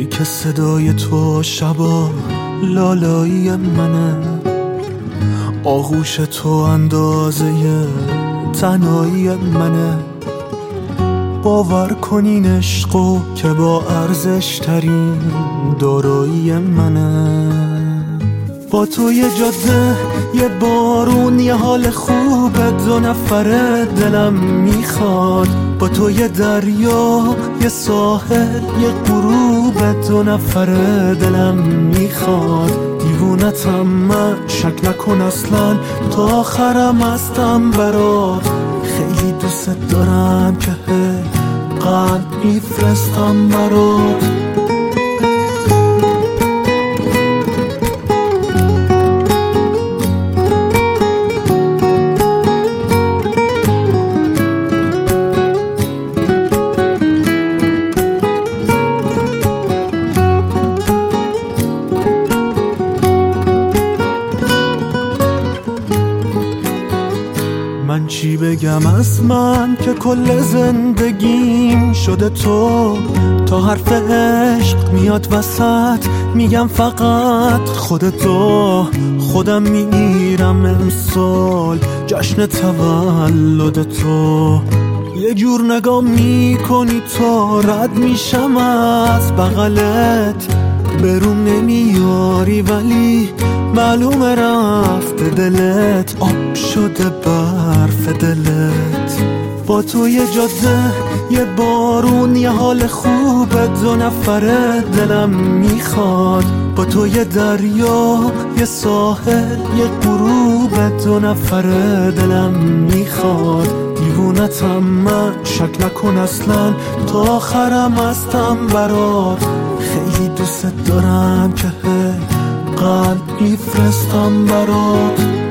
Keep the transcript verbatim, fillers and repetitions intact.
که صدای تو شبا لالایی منه، آغوش تو اندازه تنهایی منه. باور کنین عشقو که با ارزش ترین دارایی منه. با تو یه جاده، یه بارون، یه حال خوبه، دو نفره دلم میخواد. با تو یه دریا، یه ساحل، یه غروب، دو نفره دلم میخواد. دیوونتم من، شک نکن اصلا، تا آخرم هستم برات. خیلی دوست دارم که هی قلب میفرستم برات. من چی بگم از من که کل زندگیم شده تو. تا حرف عشق میاد وسط میگم فقط خودتو. خودم میرم امسال جشن تولد تو. یه جور نگاه میکنی تو، رد میشم از بغلت. برون نمیاری ولی معلومه رفته دلت، آب شده برف دلت. با تو یه جاده، یه بارون، یه حال خوبه، دو نفره دلم میخواد. با تو یه دریا، یه ساحل، یه غروب، دو نفره دلم میخواد. دیوونتم من، شک نکن اصلا، تا آخرم هستم برات. خیلی دوست دارم که هی قلب میفرستم برات.